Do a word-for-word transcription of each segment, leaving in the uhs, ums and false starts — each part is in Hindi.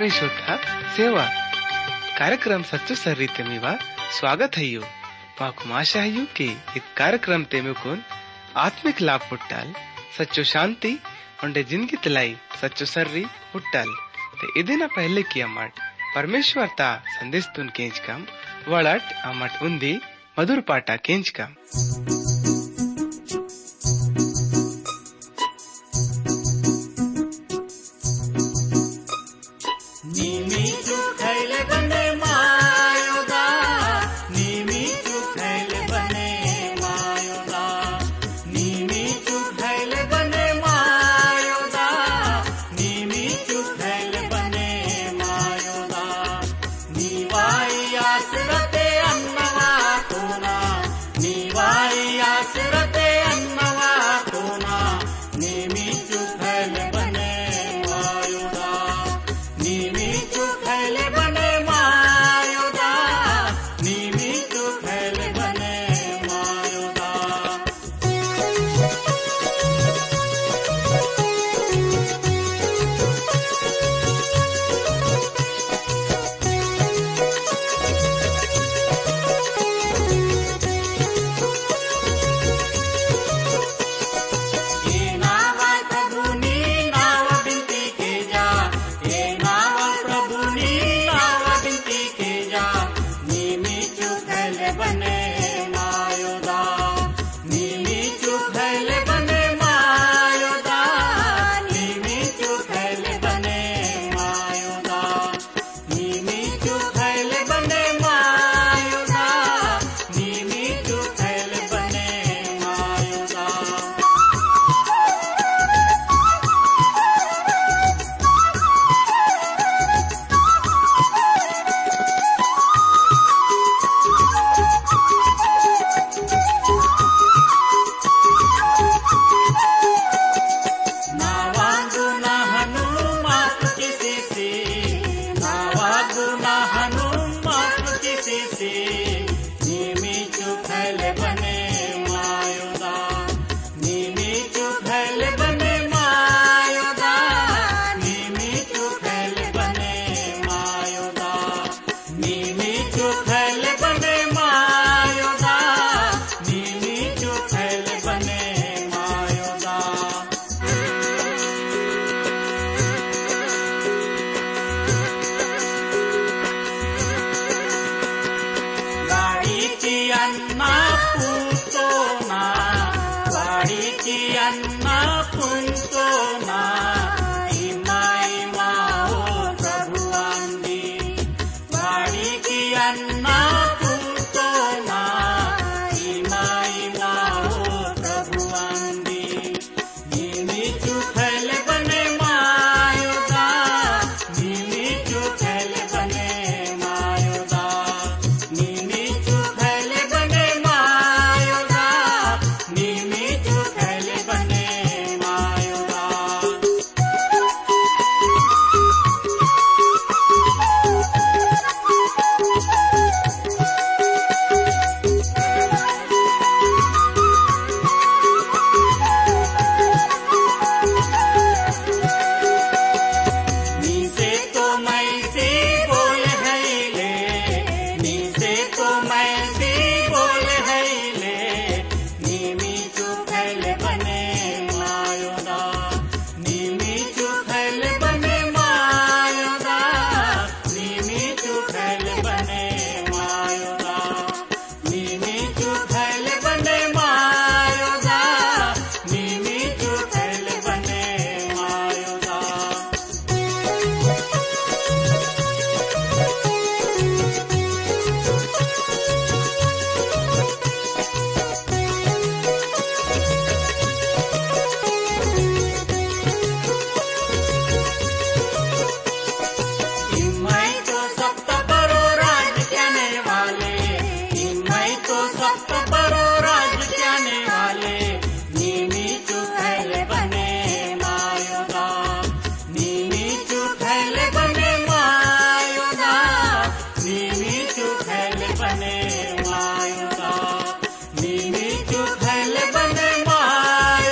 प्रिय श्रोता सेवा कार्यक्रम सच्चो सर्री तेमीवा स्वागत है। माकू आशा है कि इस कार्यक्रम तेमुकुन आत्मिक लाभ पुट्टाल सच्चो शांति उंडे जिंदगी तलाई सच्चो सर्री पुट्टाल ते इदिना पहले की अमट परमेश्वर ता संदेश तुन केंच कम वड़ट अमट उन्दी मधुर पाटा केंच कम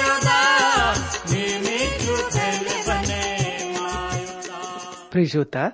प्रिय श्रोता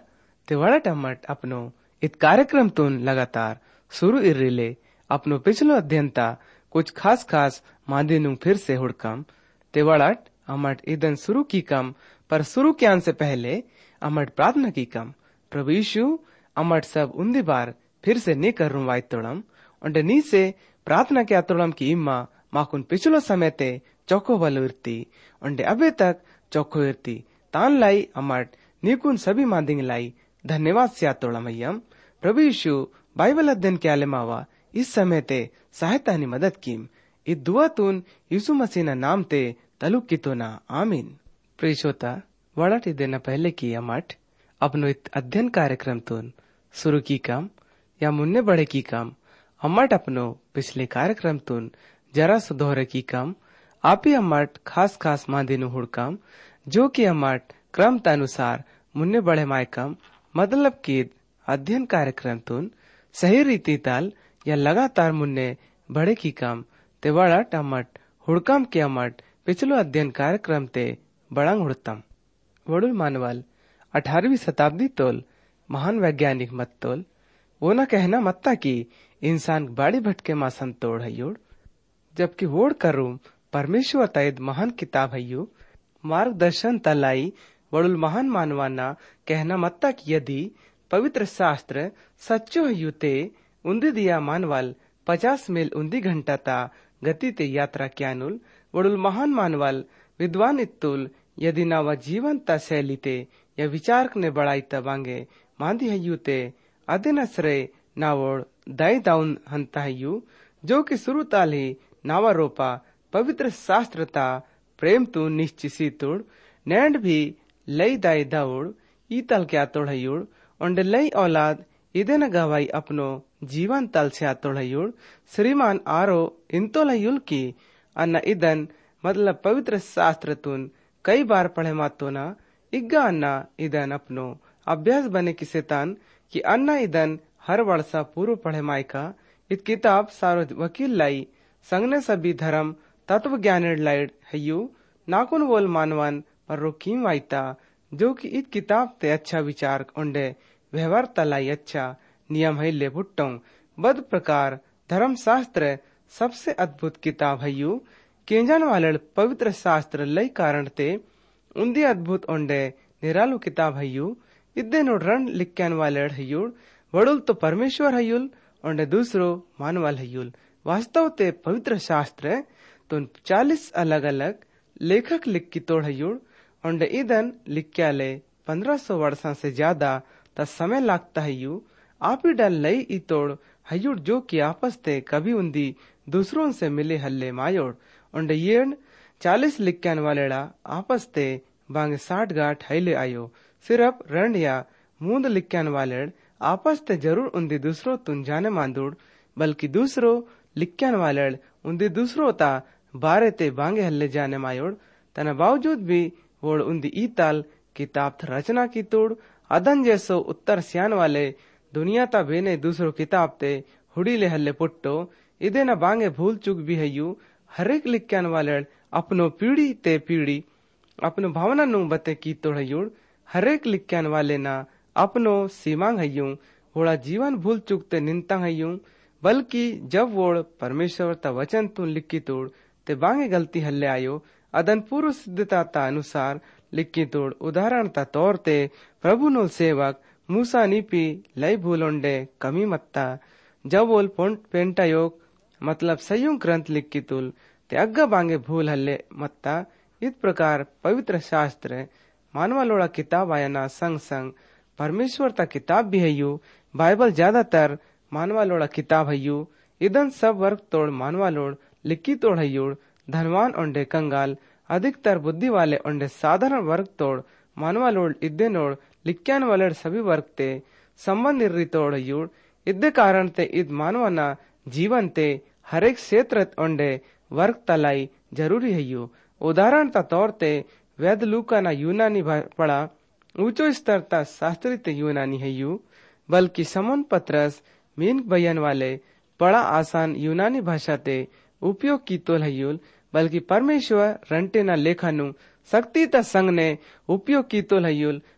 ते वड़ा टमट अपनो इत कार्यक्रम तुन लगातार शुरू इर्रिले अपनो पिछलो अध्ययनता कुछ खास खास मादिनु फिर से हुड़कम ते वड़ट अमट इदन शुरू की कम पर शुरू क्यान से पहले अमट प्रार्थना की कम प्रभु यीशु अमट सब उन्दी बार फिर से नी कर वाई तोड़म उन्डे नी से प्रार्थना क्या तोड़म की इम्मा माकुन पिछलो समय ते चौको वालो इर्ती उन्डे अबे तक चौको इर्ती तान लाई अमट नीकुन सभी मादिंग लाई धन्यवाद सिया तोड़म अय्यम प्रभु यीशु बाइबल अध्ययन के आले मावा इस समय ते सहायता नी मदद कीम इत दुआ तुन यीशु मसीह ना नाम ते तलुक की तो ना आमीन। प्रिय श्रोता वड़ाटी देना पहले की अमट अपनो इत अध्ययन कार्यक्रम तुन शुरू की कम या मुन्ने बड़े की कम अमट अपनो पिछले कार्यक्रम तुन जरा सुधोरे की कम आप ही अमट खास खास मादिनु हुड़कम जो कि अमट क्रम अनुसार मुन्ने बड़े मायकम मतलब की अध्ययन कार्यक्रम तुन सही रीति ताल या लगातार मुन्ने बड़े की कम ते वड़ट अमट हुड़कम के अमट पिछलो अध्ययन कार्यक्रम ते बड़ंग हुड़तम वड़ुल मानवाल अठारहवीं शताब्दी तोल महान वैज्ञानिक मत तोल वो न कहना मत्ता की इंसान बाड़ी भटके मासन तोड़ हयुड़ जबकि वोड़ करूं परमेश्वर तैद महान किताब हयु मार्गदर्शन तलाई वड़ुल महान मानवाना कहना मत्ता की यदि पवित्र शास्त्र सच्चो हयु ते उन्दी दिया मानवाल पचास मील उन्दी घंटा ता गति ते यात्रा क्यानुल वड़ुल महान मानवाल विद्वान इत्तुल यदि ना व जीवन ता शैली ते या विचार ने बढ़ाई तबांगे मांदी हयु ते अदिनसरे नावोड़ दाई दाउन हंता हयु जो कि शुरू ताल ही नावा रोपा पवित्र शास्त्र ता प्रेम तु निश्चिसी तुड़ नैंड भी लई दाई दाउड़ ई तल क्या तोड़ हयुड़ उंडे लई औलाद इदे न गवाई अपनो जीवन तल से आतोड़ हयुड़ श्रीमान आरो इंतोल हयुल की अन्ना इदन मतलब पवित्र शास्त्र तुन कई बार पढ़े मातो ना इग्गा अन्ना इदन अपनो अभ्यास बने किसे तान कि अन्ना इदन हर वर्षा पूर्व पढ़े मायका इत किताब सारो वकील लाई संगने सभी धर्म तत्व ज्ञान लाइड हयु नाकुन वोल मानवन पर रोकीम वाइता जो कि इत किताब ते अच्छा विचार उंडे व्यवहार तलाई अच्छा नियम है ले बुट्टों बद प्रकार धर्म शास्त्र सबसे अद्भुत किताब हयु केंजन वाले पवित्र शास्त्र लई कारण ते उन्दी अद्भुत उंडे निरालु किताब हयु इद्दे नो रण लिख्यान वाले हयुल वड़ुल तो परमेश्वर हयुल उंडे दूसरो मानवाल हयुल वास्तव ते पवित्र शास्त्र तो चालीस अलग अलग लेखक लिख की तोड़ हयुल उंडे इदन लिख्याले पंद्रह सौ वर्षा से ज्यादा ता समय लागता हयु आप ही डल लई ई तोड़ हयुड़ जो कि आपस ते कभी उन्दी दूसरों से मिले हल्ले मायोड़ उंडे ये चालीस लिख्यान वालेड़ा आपस ते बांगे साठ गाठ हैले आयो सिर्फ रण या मूंद लिख्यान वालेड़ आपस ते जरूर उन्दी दूसरो तुन जाने मांदुड़ बल्कि दूसरो लिख्यान वालेड़ उन्दी दूसरो ता बारे ते बांगे हल्ले जाने मायोड़ तना बावजूद भी वोड़ उन्दी ई ताल किताब रचना की तोड़ अदन जैसो उत्तर सियान वाले दुनिया ता बेने दूसरो किताब ते हुडी ले हल्ले पुट्टो इदे न बांगे भूल चुक भी हयु हरेक लिख्यान वाले अपनो पीढ़ी ते पीढ़ी अपनो भावना नु बते की तोड़ हयुड़ हरेक लिख्यान वाले ना अपनो सीमांग हयु वोड़ा जीवन भूल चुकते निंता हयु बल्कि जब वोड़ परमेश्वर ता वचन तुन लिखी तोड़ ते बांगे गलती हल्ले आयो अदन पूर्व सिद्धता ता अनुसार लिखी तोड़ उदाहरण ता तौर ते प्रभु नो सेवक मूसा नीपी लई भूलोंडे कमी मत्ता जब वोल पेंटा योग मतलब संयुक्त ग्रंथ लिखी तुल ते अग्गा बांगे भूल हल्ले मत्ता इस प्रकार पवित्र शास्त्र मानवा लोड़ा किताब आयना संग संग परमेश्वर ता किताब भी हयु बाइबल ज्यादातर मानवा लोड़ा किताब हयु इदन सब वर्ग तोड़ मानवा लोड़ लिखी तोड़ हयुड़ धनवान ओंडे कंगाल अधिकतर बुद्धि वाले ओंडे साधारण वर्ग तोड़ मानवा लोड़ इद्दे नोड़ लिख्यान वाले सभी वर्ग ते संबंध इर्री तोड़ हयुड़ इद्दे कारण ते इद मानवाना जीवन ते हरेक क्षेत्र ओंडे वर्ग तलाई जरूरी हयु उदाहरण ता तौर ते वैद लूका ना यूनानी पड़ा ऊंचो स्तर ता शास्त्री ते यूनानी हयु बल्कि समन पत्रस मीन बयन वाले बड़ा आसान यूनानी भाषा ते उपयोग की तोल हयुल बल्कि परमेश्वर रंटे ना लेखनु शक्ति ता संग ने उपयोग की तोल हयुल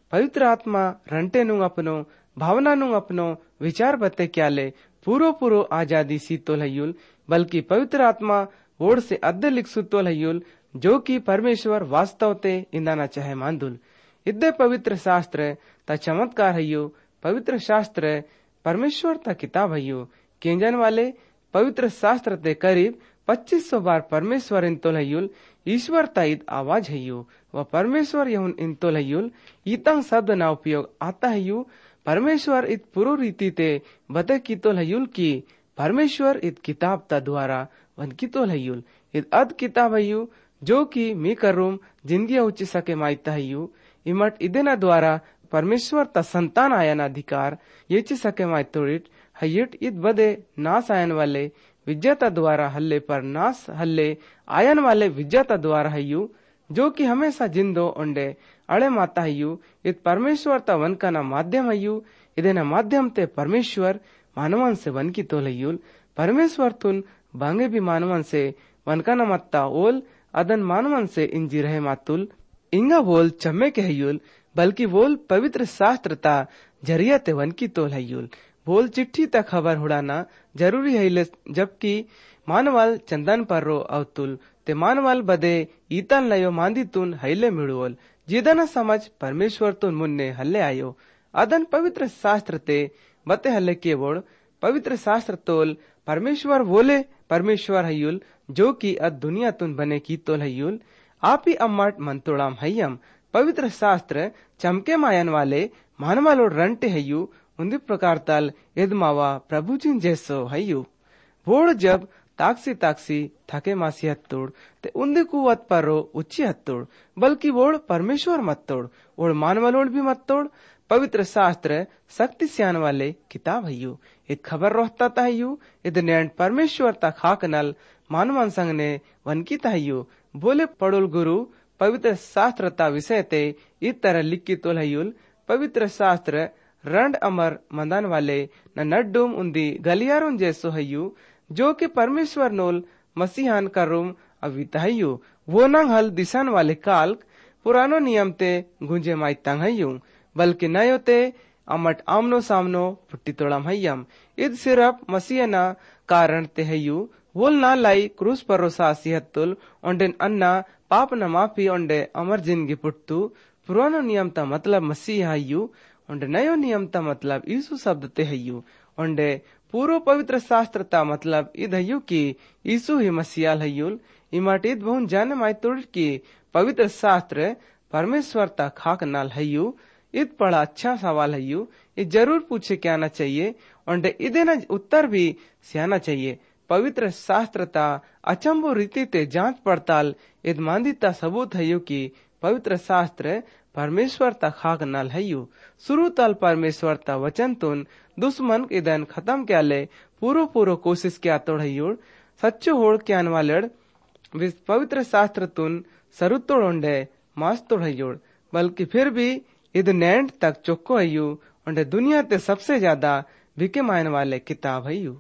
पवित्र आत्मा रंटे नु अपनो भावना नु अपनो विचार बते क्याले पूरो पूरो आजादी सीतोल हयुल, बल्कि पवित्र आत्मा वोड से अद्दे लिख सुतोल हयुल, जो कि परमेश्वर वास्तव ते इंदाना चाहे मांदुल। इद्दे पवित्र शास्त्र ता चमत्कार हयु, पवित्र शास्त्र परमेश्वर ता किताब हयु। केंजन वाले पवित्र शास्त्र ते करीब पच्चीस सौ बार परमेश्वर इंतोल हयुल, ईश्वर ता ईद आवाज हयु व परमेश्वर यहुन इंतोल हयुल, ईतंग शब्द ना उपयोग आता हयु। परमेश्वर इत पुरो रीति ते बते कितोल हयुल की परमेश्वर इत किताब ता द्वारा वन कितोल हयुल। इत अद किताब हयु जो कि मी करूम जिंदगी उच्च सके माइता हयु। इमट इदेना द्वारा परमेश्वर ता संतान आयन अधिकार येची सके माइतोड़िट हयिट इत बदे नास आयन वाले विज्ञता द्वारा हल्ले पर नास हल्ले आयन वाले विज्ञता द्वारा हयु, जो कि हमेशा जिंदो ओंडे अड़े माता हयु। इत परमेश्वर ता वन का ना माध्यम हयु। इदेना माध्यम ते परमेश्वर मानवन से वन की तोल हयुल। परमेश्वर तुन बांगे भी मानवन से वन का ना मत्ता ओल अदन मानवन से इंजी रहे मातुल इंगा बोल चम्मे के हयुल, बल्कि बोल पवित्र शास्त्र ता जरिया ते वन की तोल हयुल। बोल चिट्ठी तक खबर हुड़ाना जरूरी है, जबकि मानवाल चंदन पर रो अवतुल ते मानवाल बदे ईतन लयो मांदी तुन हईले मिड़ुओल जिदना समझ परमेश्वर तुन मुन्ने हल्ले आयो। अदन पवित्र शास्त्र ते बते हल्ले के बोड़ पवित्र शास्त्र तोल परमेश्वर बोले परमेश्वर हयुल, जो कि अद दुनिया तुन बने की तोल हयुल। आप ही अम्मट मंतोड़ाम हयम पवित्र शास्त्र चमके मायन वाले मानवालोड रंटे हयु उन्दी प्रकार तल इदमावा प्रभु जिन जैसो हयु। बोड़ जब ताक्सी ताक्सी थके मासी हत्तोड़ ते उन्दी कुवत परो उच्ची हत्तोड़, बल्कि बोड़ परमेश्वर मत तोड़ ओड़ मानवालोड भी मत तोड़। पवित्र शास्त्र शक्ति सियान वाले किताब हयु। इत खबर रोहता ता हयु, इत नैंड परमेश्वर ता खाक नल मानवन संग ने वनकी ता हयु। बोले पड़ोल गुरु पवित्र शास्त्र ता विषय ते इत तरह लिखी तोल हयुल। पवित्र शास्त्र रंड अमर मंदान वाले न नड्डुम उन्दी गलियारों जैसो हयु, जो कि परमेश्वर नोल मसीहान का रूम अविता हयु। वो नंग हल दिशान वाले काल्क पुरानो नियम ते गुंजे माइतांग हयु, बल्कि नयो ते अमट आमनो सामनो फुट्टी तोड़ाम हयम। इद सिर्फ मसीह ना कारण ते हयु। वोल ना लाई क्रूस पर रोसा सिहत्तुल ओंडेन अन्ना पाप न माफी ओंडे अमर जिंदगी पुट्टू। पुरानो नियम ता मतलब मसीह हयु, ओंडे नयो नियम ता मतलब यीशु शब्द ते हयु। ओंडे पूरो पवित्र शास्त्र ता मतलब इद हयु की यीशु ही मसीहाल हयुल। इमाट इद बहुन जाने माइतोड़ की पवित्र शास्त्र परमेश्वर ता खाक नाल हयु। इत बड़ा अच्छा सवाल हयु, ये जरूर पूछे क्या आना चाहिए ओंडे इदे न उत्तर भी सियाना चाहिए। पवित्र शास्त्र ता अचंबो रीति ते जांच पड़ताल इद मांदिता सबूत हयु की पवित्र शास्त्र परमेश्वर ता खाक नाल हयु। शुरू तल परमेश्वर ता वचन तुन दुश्मन इदन खत्म क्या ले पूरो पूरो कोशिश क्या तोड़ हयुड़ सच्चो होड़ क्या वालड़ विस पवित्र शास्त्र तुन सरुतोड़ ओंडे मास तोड़ हयुड़, बल्कि फिर भी इद नैंड तक चोक्को हयु ओंडे दुनिया ते सबसे ज्यादा बिके मायन वाले किताब हयु।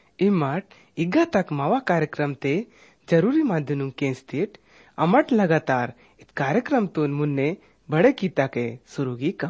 इमट इग्गा तक मावा कार्यक्रम ते जरूरी माध्यनु के स्थित अमट लगातार इत कार्यक्रम तुन मुन्ने बड़े कीता के सुरुगी कम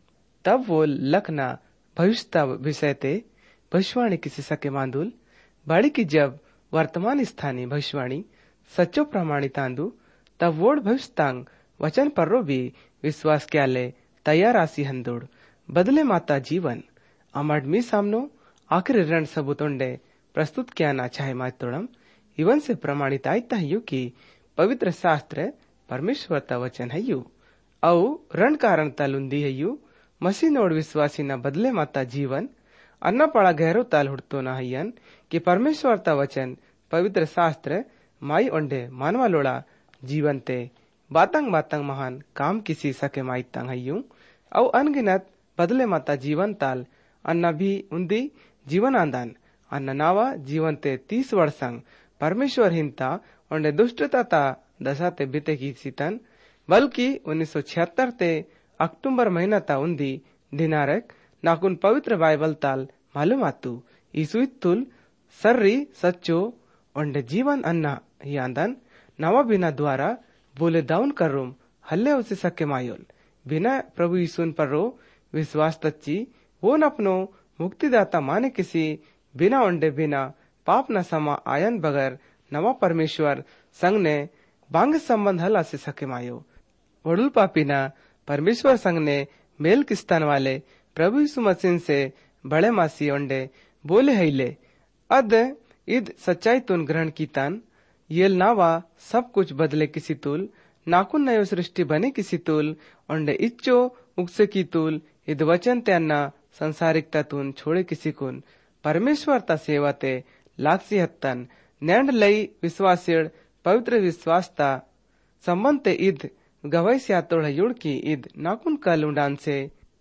तब वो लखना भविष्य विषय ते भविष्यवाणी किसी सके मांदुल बाड़ी की जब वर्तमान स्थानीय भविष्यवाणी सच्चो प्रमाणित आंदू तब वोड भविष्यतांग वचन पर्रो भी विश्वास क्या ले तैयार आसी हंदोड़ बदले माता जीवन अमड मी सामनो आखिर रण सबूतोंडे प्रस्तुत क्या ना चाहे मातोड़म इवन से प्रमाणित आयता हयु की पवित्र शास्त्र परमेश्वर ता वचन हयु औ रण कारण तालुंदी हयु मसीह नोड विश्वासी न बदले माता जीवन अन्ना पड़ा गहरो ताल हुड़तो न हयन कि परमेश्वर ता वचन पवित्र शास्त्र माई ओंडे मानवा लोड़ा जीवन ते बातंग बातंग महान काम किसी सके माई तंग हयु औ अनगिनत बदले माता जीवन ताल अन्ना भी उन्दी जीवन आंदान अन्ना नावा जीवन ते तीस वर्षंग परमेश्वर हिंता ओंडे दुष्टता ता दशा ते बीते की सीतन बल्कि उन्नीस सौ छिहत्तर ते अक्टूबर महीना ता उन्दी दिनारक नाकुन पवित्र बाइबल ताल मालूम आतू ईसुइतुल सर्री सच्चो ओंडे जीवन अन्ना ही आंदन नवा बिना द्वारा बोले दाउन करूम हल्ले उसे सके मायोल बिना प्रभु यीशु पर रो विश्वास तच्ची वो न अपनो मुक्तिदाता माने किसी बिना उंडे बिना पाप न समा आयन बगैर नवा परमेश्वर संग ने बांग संबंध हला से सके मायो वडुल पापी न परमेश्वर संग ने मेल किस्तान वाले प्रभु यीशु मसीह से बड़े मासी उंडे बोले हईले अद इद सच्चाई तुन ग्रहण की तन येल नावा सब कुछ बदले किसी तुल नाकुन नयो सृष्टि बने किसी तुल उंडे इच्चो उगसे की तुल इद वचन त्यांना संसारिकता तुन छोड़े किसी कुन परमेश्वरता सेवाते लाक्सी हत्तन नैंड लई विश्वासिड पवित्र विश्वासता संबंध ईद गवाई से आतोड़ युड़ की ईद नाकुन कल उड़ान से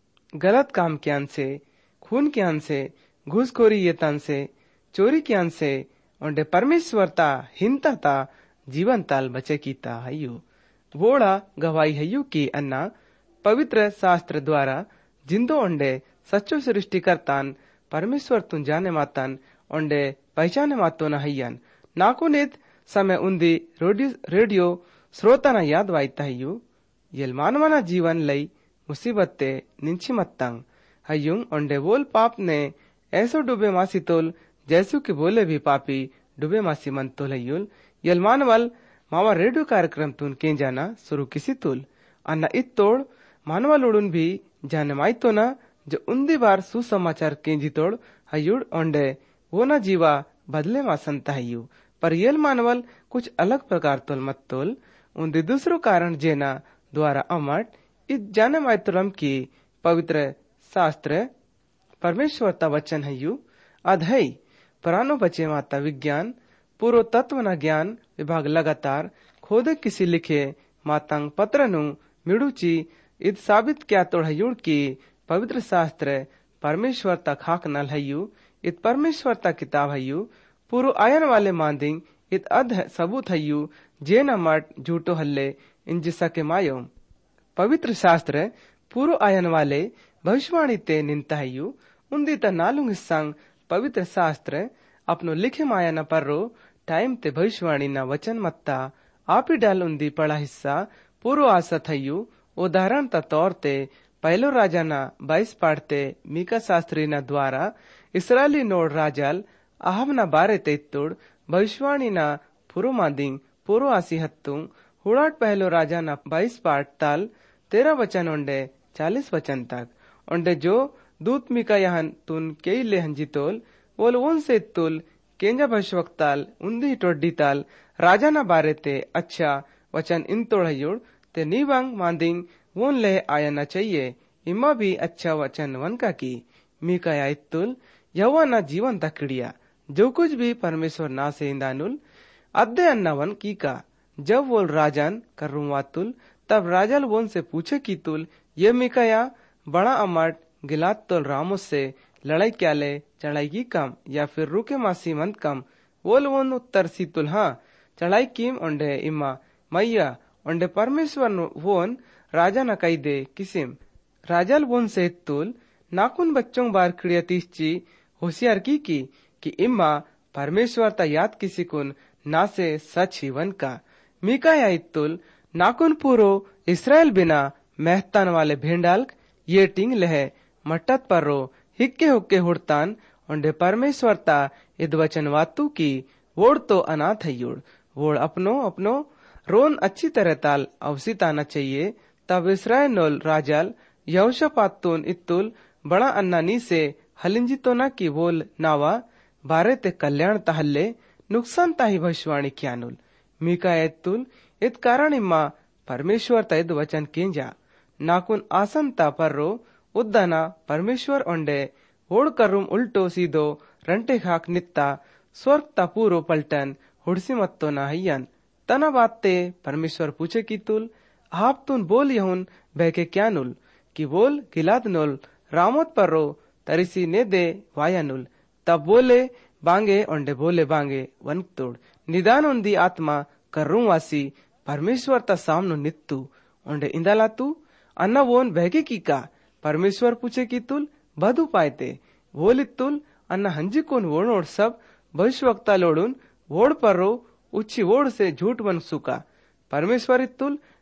गलत काम क्यान से खून क्यान से घूसखोरी ये तन से चोरी क्यान से उन्हें परमेश्वरता हिंता जीवन ताल बचे कीता हयु वोड़ा गवाई हयु की अन्ना पवित्र शास्त्र द्वारा जिंदो उन्डे सच्चो सृष्टि करतान परमेश्वर तुन जाने मातन उन्डे पहचाने मातो न हयन नाकुनित समय उन्दी रेडियो रेडियो श्रोताना याद वाइता हयु येल मानवाना जीवन लई मुसीबत्ते निंची मत्तंग हयुंग उन्डे बोल पाप ने ऐसो डूबे मासी तोल जैसु के बोले भी पापी डूबे मासी मन तोल हयुल यल मानवल मावा रेडियो कार्यक्रम तुन के जाना शुरू किसी तुल अन्ना इत तोड़ मानवल उड़ुन भी जाने माई तो ना जो उन्दी बार सुसमाचार केंजी तोड़ हयुड़ ओंडे वो ना जीवा बदले मा संता हयु पर येल मानवल कुछ अलग प्रकार तोल मत तोल उन्दी दूसरो कारण जेना द्वारा अमट इत जाने माई तुरम की पवित्र शास्त्र परमेश्वरता वचन हयु अधई पुरानो बचे माता विज्ञान पूरो तत्व न ज्ञान विभाग लगातार खोदे किसी लिखे मातंग पत्रनु मिड़ुची इत साबित क्या तोड़ हयुड़ की पवित्र शास्त्र परमेश्वरता खाक नल हयु इत परमेश्वरता किताब हयु पूरो आयन वाले मांदिंग इत अध सबूत हयु जे न मट झूठो हल्ले इन जिसा के मायो पवित्र शास्त्र पूरो आयन वाले भविष्यवाणी ते निंता हयु उन्दी त नालुंग संग पवित्र शास्त्र अपनो लिखे माया न पर्रो टाइम ते भविष्यवाणी न वचन मत्ता आप ही डाल उन्दी पढ़ा हिस्सा पूरो आसत हयु उदाहरण ता तौर ते पहलो राजा न बाईस पाड़ते मीका शास्त्री न द्वारा इसराइली नोड़ राजाल आहब न बारे ते तोड़ भविष्यवाणी न पुरो मादिंग पुरो आसी हत्तुंग हुड़ाट पहलो राजा न बाईस पाठ ताल तेरह वचन उन्डे चालीस वचन तक उन्डे जो दूत मीका यहन तुन कई ले हंजी तोल बोल उन से तुल केंजा भविष्यवक्ताल उन्दी टोड्डी ताल राजा न बारे ते अच्छा वचन इन तोड़युड़ ते नीवंग मांदिंग वोन ले आया न चाहिए इमा भी अच्छा वचन वन का की मीका या इत्तुल यवा न जीवन तकड़िया जो कुछ भी परमेश्वर ना से इंदानुल अद्दे अन्ना वन की का जब वो राजन करूवातुल तब राजल वोन से पूछे की तुल ये मीका या बड़ा अमट गिलात तोल रामोस से लड़ाई क्या ले चढ़ाई की कम या फिर रुके मासी मंद कम वोल वोन उत्तर सी तुल हाँ चढ़ाई कीम उन्डे इमा मैया उन्डे परमेश्वर वोन राजा न कई दे किसिम राजल वोन से तुल नाकुन बच्चों बार खिड़िया तीसची होशियार की की कि इम्मा परमेश्वर ता याद किसी कुन ना से सच ही वन का मीका या इत्तुल नाकुन पूरो इसराइल बिना मेहतान वाले भेंडाल्क ये टिंग लहे मट्टत पर रो हिक्के हुक्के हुड़तान उन्डे परमेश्वर ता इद वचन वातु की वोड़ तो अनाथ हयुड़ वोड़ अपनो अपनो रोन अच्छी तरह ताल अवसित आना चाहिए तब इसराइल नोल राजाल यहोशापातुन इत्तुल बड़ा अन्ना नी से हलिंजी तो न की बोल नावा बारे ते कल्याण तहल्ले नुकसान ताही भविष्यवाणी क्यानुल मीका इत्तुल इत कारण इम्मा परमेश्वर ता इद वचन केंजा नाकुन आसन ता पर्रो उद्दाना परमेश्वर ओंडे होड़ करुम उल्टो सीधो रंटे खाक नित्ता स्वर्ग ता पूरो पलटन हुड़सी मत्तो ना हयन तना बाते परमेश्वर पूछे की तुल आप तुन बोल यहुन बहके क्या नुल कि बोल गिलाद नुल रामोत पर्रो तरिसी ने दे वाया नुल तब बोले बांगे ओंडे बोले बांगे वन तोड़ निदान उन्दी आत्मा कर्रू वासी परमेश्वर ता सामनो नित्तु ओंडे इंदाला तू अन्ना वोन बहके की का परमेश्वर पूछे की तुल बधु पायते वोल तुल अन्ना हंजी कोन वोड़ सब भविष्यवक्ता लोडुन वोड़ पर्रो उच्ची वोड़ से झूठ वन सुका परमेश्वर इत्तुल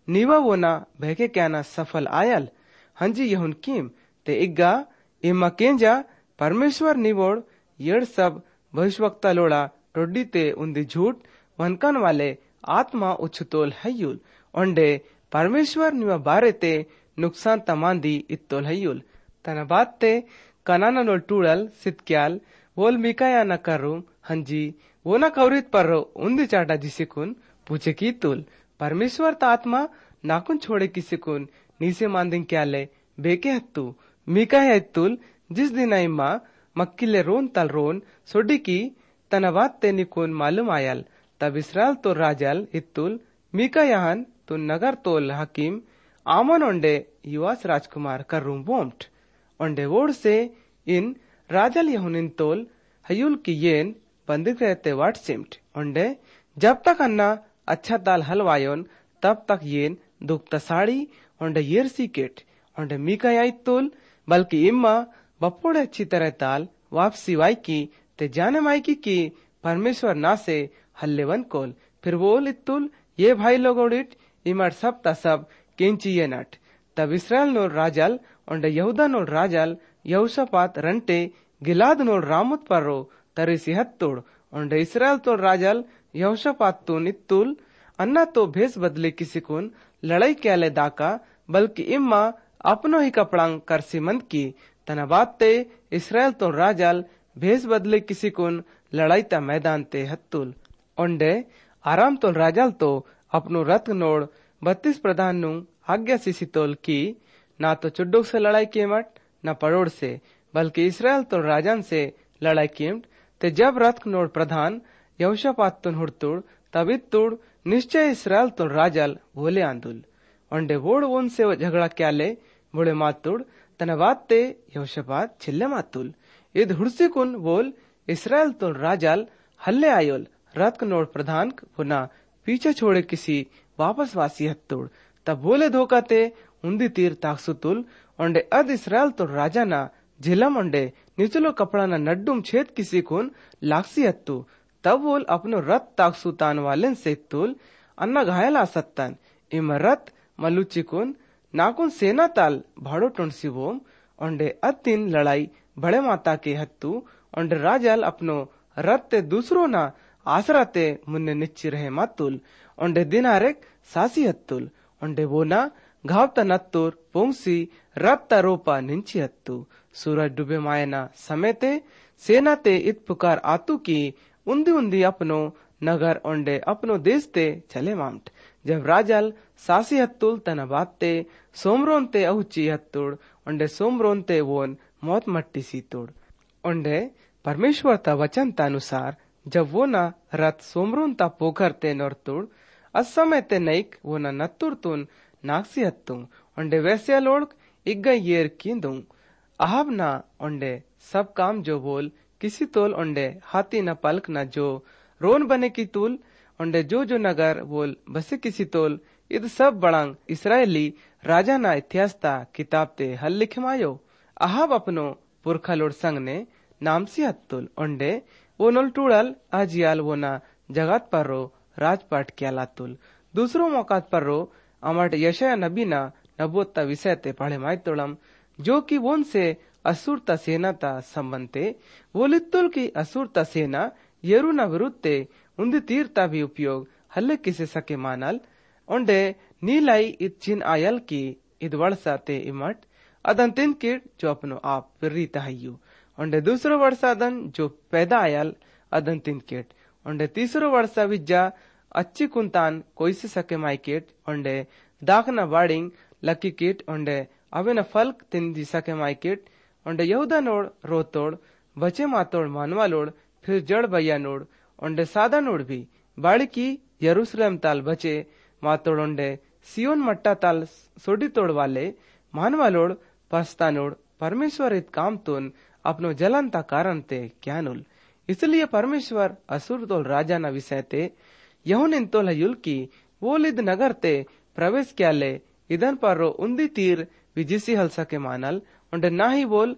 नीवा वोना बहके क्याना सफल आयल हंजी यहुन कीम ते इग्गा इम्मा केंजा परमेश्वर निवोड़ येड़ सब भविष्यवक्ता लोड़ा टोड्डी ते उन्दी झूठ वनकन वाले आत्मा उच्छतोल हयुल ओंडे परमेश्वर निवा बारे ते नुकसान तमांदी इत्तोल हयुल तना बात ते कनाना नोल टूड़ल सितक्याल वोल मिकाया न करूम हंजी वो न कवरित पर उन्दी चाटा जिसिकुन पूछे की तुल परमेश्वर ता आत्मा नाकुन छोड़े किसिकुन नीसे मांदिंग क्याले बेके हत्तू मीका है तुल जिस दिन इम्मा मक्किले रोन तल रोन सोडी की तनवात ते निकुन मालूम आयल तब इसराइल तो राजल इत्तुल मीका यहान तो नगर तोल हकीम आमन ओंडे युवास राजकुमार कर रूम बोम्ट ओंडे वोड से इन राजल यहुनिन तोल हयुल की येन बंदिक रहते वाट सिम्ट ओंडे जब तक अन्ना अच्छा ताल हलवायोन तब तक येन दुखता साड़ी ओंडे येर सीकेट ओंडे मीका याई तोल बल्कि इम्मा बपोड़े अच्छी तरह ताल वापसी वाई की ते जाने माई की परमेश्वर ना से हल्लेवन कोल फिर बोल इत्तुल ये भाई लोग ओडिट इमर सब ता सब केंची ये नट तब इसराइल नोल राजल ओंडे यहूदा नोल राजल यहोशापात रंटे गिलाद नोल रामुत पर्रो तरी सिहत्तोड़ ओंडे इसराइल तो राजल यहोशापात तो नित्तुल अन्ना तो भेस बदले किसी कुन लड़ाई क्याले दाका बल्कि इम्मा अपनो ही कपड़ांग करसी मंद की तना बात ते इसराइल तो राजल भेस बदले किसी कुन लड़ाई ता मैदान ते हत्तुल ओंडे आराम तो राजल तो अपनो रथ नोड़ बत्तीस प्रधान नु आज्ञा सिसी तोल की ना तो चुड्डोक से लड़ाई कीमट न पड़ोड़ से बल्कि इसराइल तो राजन से लड़ाई कीमट ते जब रथ नोड़ प्रधान यहोशापात तुन हुड़तुड़ तब इत्तुड़ निश्चय इसराइल तो राजल बोले आंदुल ओंडे वोड़ वोन से झगड़ा क्याले बोले मातुड़ तना बात ते यहोशापात छिल्ले मातुल इद हुड़सी कुन बोल इसराइल तो राजल हल्ले आयोल रथ नोड़ प्रधान पुना पीछे छोड़े किसी वापस वासी हत्तुड़ तब बोले धोखा ते उन्दी तीर ताकसुतुल ओंडे अद इसराइल तो राजा ना झिलम ओंडे निचलो कपड़ा ना नड्डुम छेद किसी कुन लाक्सी हत्तु तब बोल अपनो रथ ताकसु तान वालेन से तुल अन्ना घायल आ सत्तन इम रथ मलुची कुन नाकुन सेना ताल भाड़ो टोंसी वोम ओंडे अद तीन लड़ाई बड़े माता के हत्तु ओंडे राजल अपनो रथ ते दूसरो ना आसरा ते मुन्ने निच्ची रहे मातुल ओंडे दिनारेक सासी हत्तुल ओंडे वो ना घावता नत्तुर पोंगसी रथ ता रोपा निंची हत्तु सूरज डूबे मायना समेते सेना ते इत पुकार आतु की उन्दी उन्दी अपनो नगर ओंडे अपनो देश ते चले मामट जब राजल सासी हत्तुल तना बात ते सोमरोन ते अहुची हत्तुड़ ओंडे सोमरोन ते वोन मौत मट्टी सी तोड़ ओंडे परमेश्वर ता वचन तानुसार जब वो ना रथ सोमरोन ता पोखर ते नोरतुड़ असमय ते नईक वो ना नत्तुड़ तुन नाक्सी हत्तु ओंडे वैसे लोड़ इग्गा येर कींदू अहाब ना ओंडे सब काम जो बोल किसी तोल ओंडे हाथी न पलक न जो रोन बने की तूल ओंडे जो जो नगर बोल बसे किसी तोल इद सब बड़ांग इसराइली राजा ना इतिहास ता किताब ते हल लिखे मायो अहाब अपनो पुरखा लोड संग ने नामसी हत्तुल ओंडे वो नोल टूड़ल आजियाल वो ना जगत पर रो राजपाट क्या लातुल दूसरो मौकात पर रो अमट यशया नबी ना नबोत्ता विषय ते पढ़े माय तोड़म जो कि वोन से असुरता सेना ता संबंधते वो लित्तुल की असुरता सेना येरुना विरुद्धते उन्दी तीरता भी उपयोग हल्ले किसे सके मानल ओंडे नीलाई इत चिन आयल की इद वर्षा ते इमट अदन तिन किट जो अपनो आप फिर्री तहयु ओंडे दूसरो वर्षा अदन जो पैदा आयल अदन तिन किट ओंडे तीसरो वर्षा विज्जा अच्छी कुंतान कोई से सके माई किट ओंडे दाखना बाड़िंग लकी किट ओंडे अवे न फल्क तिन जी सके माई किट ओंडे यहूदा नोड़ रोतोड़ बचे मातोड़ मानवा लोड़ फिर जड़ भैया नोड़ ओंडे सादा नोड़ भी बाड़ी की यरूशलेम ताल बचे मातोड़ ओंडे सियोन मट्टा ताल सोडी तोड़ वाले मानवा लोड़ पस्ता नोड़ परमेश्वर इत काम तुन अपनो जलन ता कारण ते क्या नुल इसलिए परमेश्वर असुर तोल राजा न विषय ते यहुन इन तोल युल की वो लिद नगर ते प्रवेश क्या ले इधन पर रो उन्दी तीर विजिसी हल सके मानल ओंडे ना ही बोल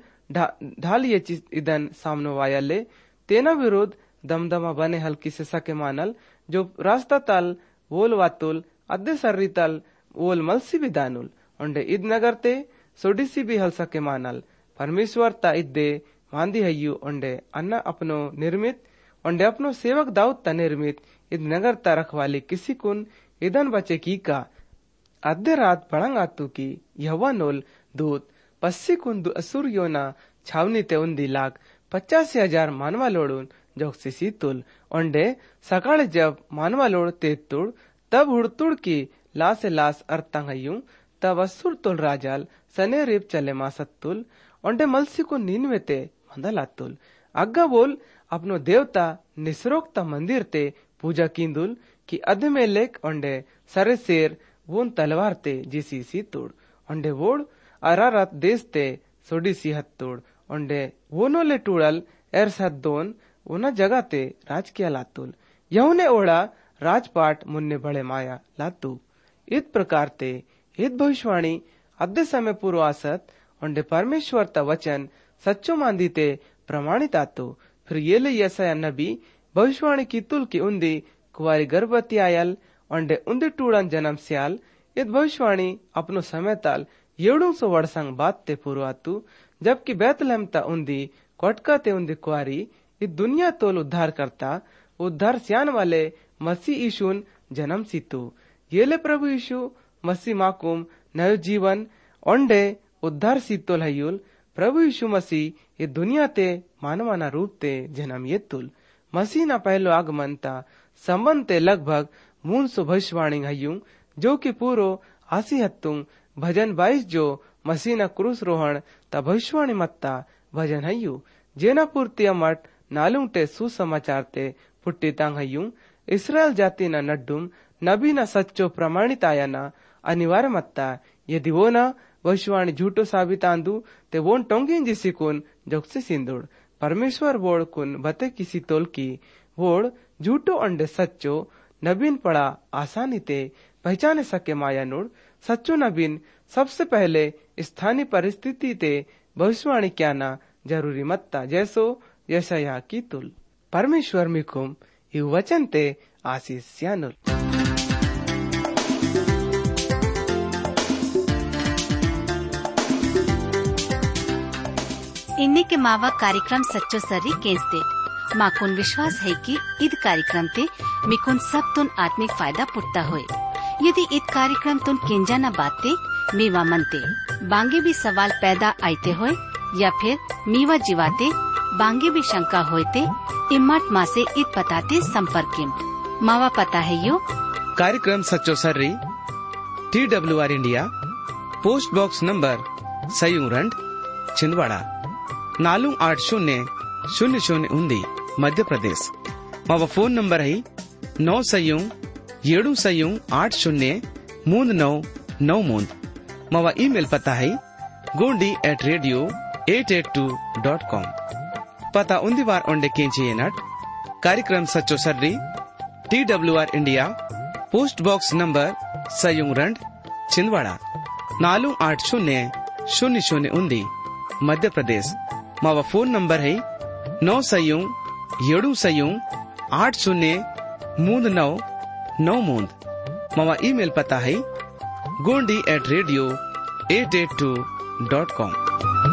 ढाल ये चीज इधन सामनो वायले तेना विरोध दमदमा बने हल्की से सके मानल जो रास्ता तल बोल वातुल अद्दे सर्री तल ओल मलसी बिदानुल उंडे इद नगरते सोडिसी भी हल सके मानल परमेश्वर ता इद्दे मांदी हयु उंडे अन्ना अपनो निर्मित उंडे अपनो सेवक दाऊद ता निर्मित इद नगर ता रखवाली किसी कुन इदन बचे की का अद्दे रात बड़ंग आतु की यहवा नोल दूत पस्सी कुंदु असुर योना छावनी ते उन्दी लाख पचासी हजार मानवा लोडून जोक्सी तुल उंडे सकाळ जब मानवा लोड तेतुड़ तब हुड़तुड़ की लासे लास अर्थंग हयू तब असुर तुल राजाल सने रिप चले मासत्तुल उंडे मलसी को नीनवे ते मंदल आतुल अग्गा बोल अपनो देवता निसरोक्ता मंदिर ते पूजा कींदुल की अधमेलेक उंडे सरे शेर वोन तलवार ते जिसी सी तुड़ उंडे वोड़ अरारत देश ते सोडी सी हत्तुड़ उंडे वोनोले टूड़ल एर सद्दोन उना जगह ते राज किया लातुल यहुने ओड़ा राजपाट मुन्ने बड़े माया लातु इत प्रकार ते इत भविष्यवाणी अद्दे समय पूर्व आसत उंडे परमेश्वर ता वचन सच्चो मांदी ते प्रमाणित आतो फिर ये ले यसाया नबी भविष्यवाणी की तुल की उन्दी कुवारी गर्भवती आयल उंडे उन्दी टूड़न जन्म स्याल इत भविष्यवाणी अपनो समय ताल येड़ू सौ वर्षंग बात ते पूर्व आतु जबकि बैतलहम ता उन्दी कोटका ते उन्दी कुवारी इत दुनिया तोल उद्धार करता उद्धार स्यान वाले मसीह यीशुन जन्म सीतु येले प्रभु यीशु मसीह माकुम नयो जीवन ओंडे उद्धार सीतोल हयुल प्रभु यीशु मसीह ये दुनिया ते मानवाना रूप ते जन्म येतुल मसीह ना पहलो आगमन ता संबंध ते लगभग मून सौ भविष्यवाणी हयू जो कि पूरो आसी हत्तुंग भजन बाईस जो मसीह ना क्रूस रोहण ता भविष्यवाणी मत्ता भजन हयू जेना पूर्ति अमट नालुंग ते सुसमाचार ते पुट्टी तांग हयू इसराइल जाति ना नड्डुम नबी ना सच्चो प्रमाणित आया ना अनिवार्य मत्ता यदि वो ना भविष्यवाणी झूठो साबित आंदू ते वोन टोंगिन जिसी कुन जोक्सी सिंदुड़ परमेश्वर वोड़ कुन बते किसी तोल की वोड़ झूठो अंडे सच्चो नबीन पड़ा आसानी ते पहचाने सके माया नुड़ सच्चो नबीन सबसे पहले स्थानीय परिस्थिति ते भविष्यवाणी क्या ना जरूरी मत्ता जैसो यशाया की तुल परमेश्वर मिकुम यु वचन ते आशीष स्यानुल इन्नी के मावा कार्यक्रम सच्चो सर्री केंसते माकुन विश्वास है कि इद कार्यक्रम ते मिकुन सब तुन आत्मिक फायदा पुट्टा होए यदि इद कार्यक्रम तुन केंजा न बाते मीवा मनते बांगे भी सवाल पैदा आते होए या फिर मीवा जीवाते बांगे भी शंका होते इम्मत माँ से इत पताते संपर्क मावा पता है यो कार्यक्रम सच्चो सर्री T W R India post box number सयूरंड छिंदवाड़ा नालू आठ शून्य शून्य शून्य उन्दी मध्य प्रदेश मावा फोन नंबर है नौ सयू येड़ू सयू आठ शून्य मूंद नौ नौ मूंद मावा ईमेल पता है Gondi at radio eight eight two dot com पता उन्दी बार ओंडे केंची नट कार्यक्रम सच्चो सर्री T W R India post box number सयूरंड छिंदवाड़ा नालू आठ शून्य शून्य शून्य उन्दी मध्य प्रदेश मावा फोन नंबर है नौ सयू येड़ू सयू आठ शून्य मूंद नौ नौ मूंद मावा ईमेल पता है Gondi at radio eight eight two dot com.